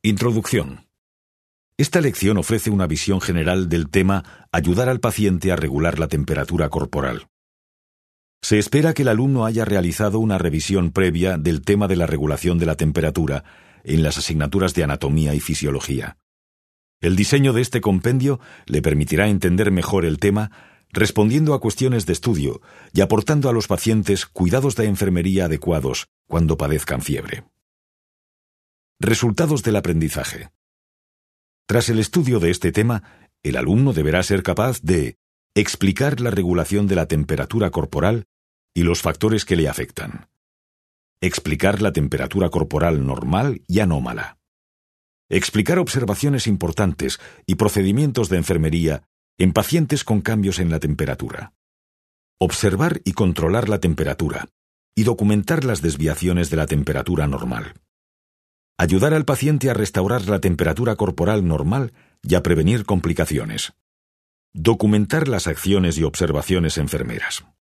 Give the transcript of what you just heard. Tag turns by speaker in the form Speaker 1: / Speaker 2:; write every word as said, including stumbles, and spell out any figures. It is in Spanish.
Speaker 1: Introducción. Esta lección ofrece una visión general del tema ayudar al paciente a regular la temperatura corporal. Se espera que el alumno haya realizado una revisión previa del tema de la regulación de la temperatura en las asignaturas de anatomía y fisiología. El diseño de este compendio le permitirá entender mejor el tema, respondiendo a cuestiones de estudio y aportando a los pacientes cuidados de enfermería adecuados cuando padezcan fiebre. Resultados del aprendizaje. Tras el estudio de este tema, el alumno deberá ser capaz de explicar la regulación de la temperatura corporal y los factores que le afectan. Explicar la temperatura corporal normal y anómala. Explicar observaciones importantes y procedimientos de enfermería en pacientes con cambios en la temperatura. Observar y controlar la temperatura y documentar las desviaciones de la temperatura normal. Ayudar al paciente a restaurar la temperatura corporal normal y a prevenir complicaciones. Documentar las acciones y observaciones enfermeras.